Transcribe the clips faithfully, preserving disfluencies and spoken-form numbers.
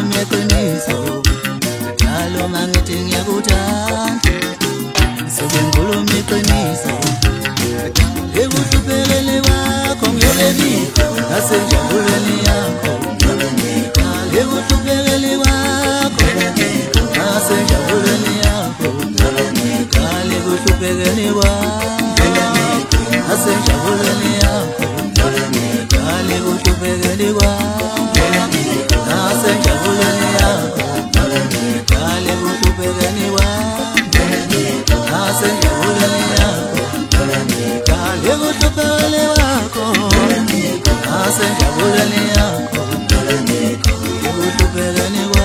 eqiniso njalo mangithi ngiyakuthanda sebengikhuluma iqiniso ekuhluphekeni kwakho ngiyobelika nasenjabulweni yakho ekuhluphekeni kwakho nasenjabulweni yakho ekuhluphekeni kwakho nasenjabulweni yakho ekuhluphekeni kwakho nasenjabulweni yakho kale kuhluphekeni kwakho nasenjabuleni yakho kale kuhluphekeni kwakho nasenjabuleni yakho ekuhluphekeni kwakho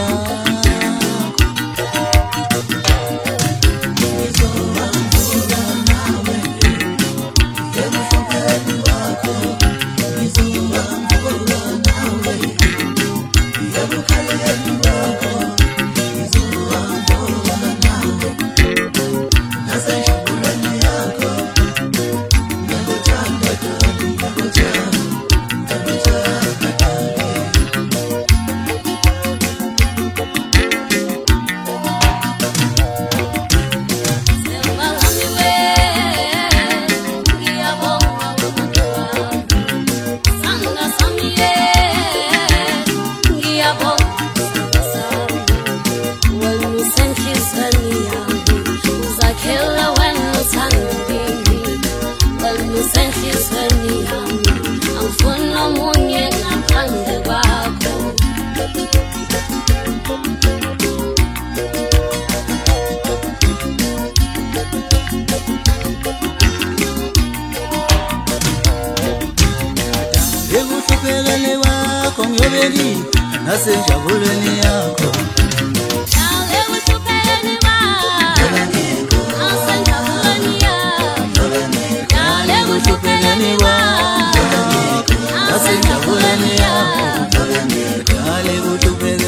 ekuhluphekeni kwakho ngiyobelika nasenjabulweni yakho ekuhluphekeni kwakho nasenjabulweni yakho ekuhluphekeni kwakho nasenjabulweni yakho ekuhluphekeni